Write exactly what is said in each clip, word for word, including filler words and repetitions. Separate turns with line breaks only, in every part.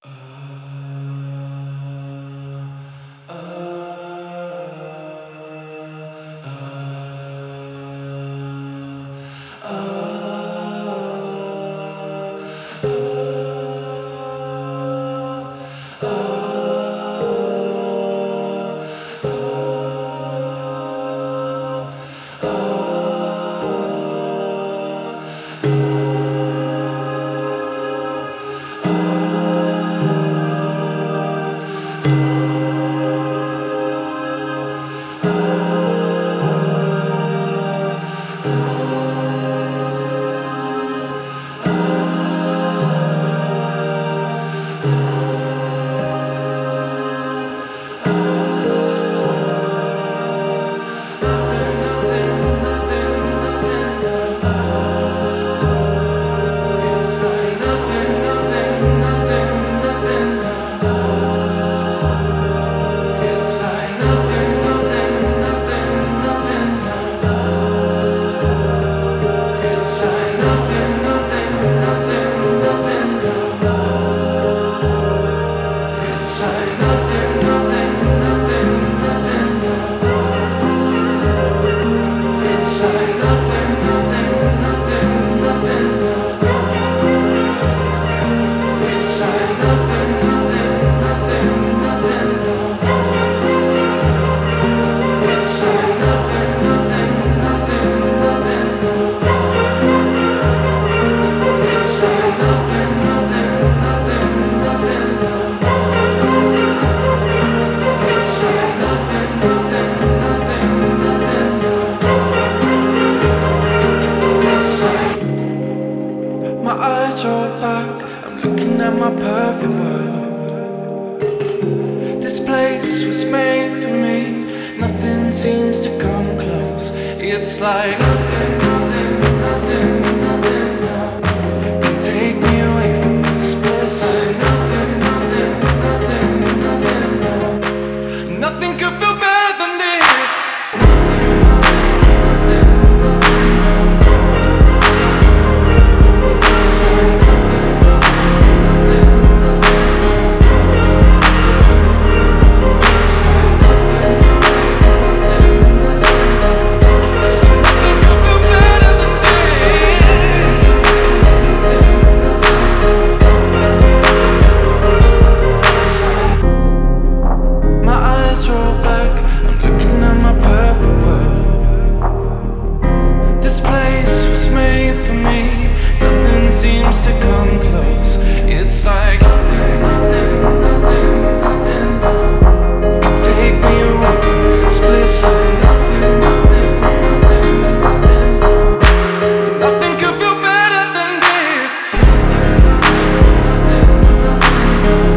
My eyes roll back, I'm looking at my perfect world. This place was made for me, nothing seems to come close. It's like nothing, nothing, nothing, nothing, nothing can take me away from this bliss. Nothing, nothing, nothing, nothing, nothing, nothing could feel better than this. Seems to come close. It's like nothing, nothing, nothing, nothing, nothing can take me away from this bliss. Nothing, nothing, nothing, nothing, nothing, nothing could feel better than this. Nothing, nothing, nothing,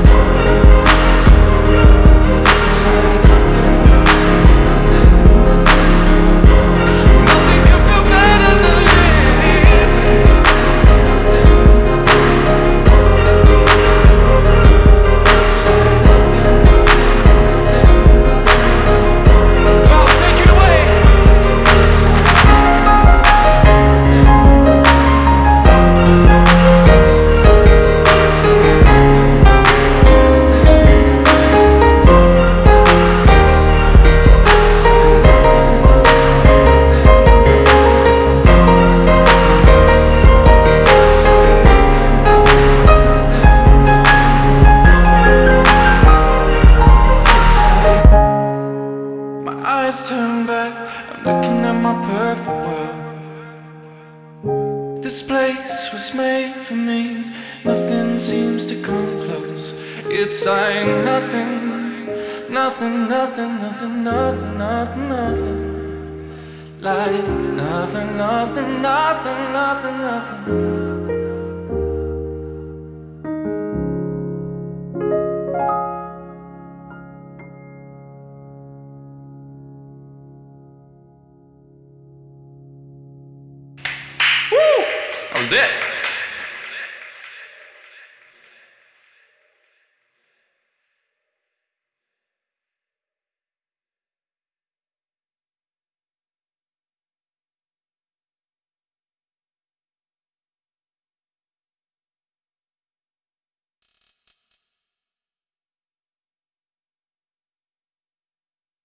nothing could feel better than this. Eyes turn back, I'm looking at my perfect world. This place was made for me, nothing seems to come close. It's like nothing, nothing, nothing, nothing, nothing, nothing, nothing. Like nothing, nothing, nothing, nothing, nothing.